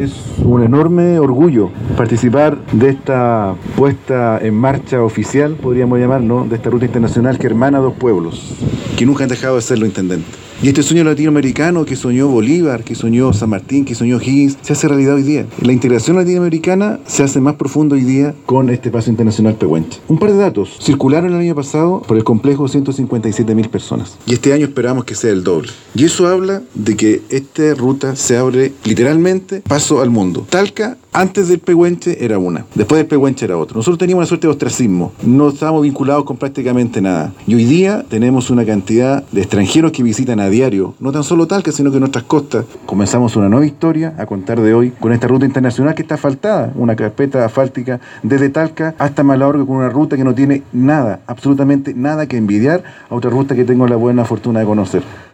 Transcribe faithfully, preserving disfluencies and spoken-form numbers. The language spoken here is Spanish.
Es un enorme orgullo participar de esta puesta en marcha oficial, podríamos llamarlo, de esta ruta internacional que hermana dos pueblos, que nunca han dejado de serlo, intendente. Y este sueño latinoamericano que soñó Bolívar, que soñó San Martín, que soñó Higgins, se hace realidad hoy día. La integración latinoamericana se hace más profunda hoy día con este paso internacional Pehuenche. Un par de datos. Circularon el año pasado por el complejo ciento cincuenta y siete mil personas. Y este año esperamos que sea el doble. Y eso habla de que esta ruta se abre literalmente paso al mundo. Talca, antes del Pehuenche, era una. Después del Pehuenche era otro. Nosotros teníamos una suerte de ostracismo. No estábamos vinculados con prácticamente nada. Y hoy día tenemos una cantidad de extranjeros que visitan a diario, no tan solo Talca, sino que nuestras costas. Comenzamos una nueva historia a contar de hoy con esta ruta internacional que está asfaltada, una carpeta asfáltica desde Talca hasta Malaorque, con una ruta que no tiene nada, absolutamente nada que envidiar a otra ruta que tengo la buena fortuna de conocer.